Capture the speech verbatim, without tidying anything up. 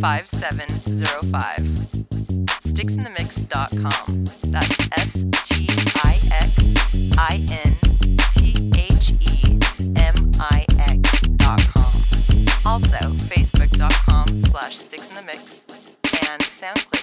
five seven zero five. sticks in the mix dot com. That's S T I X I N T H E M I X dot com. Also, facebook dot com slash sticks in the mix and SoundCloud.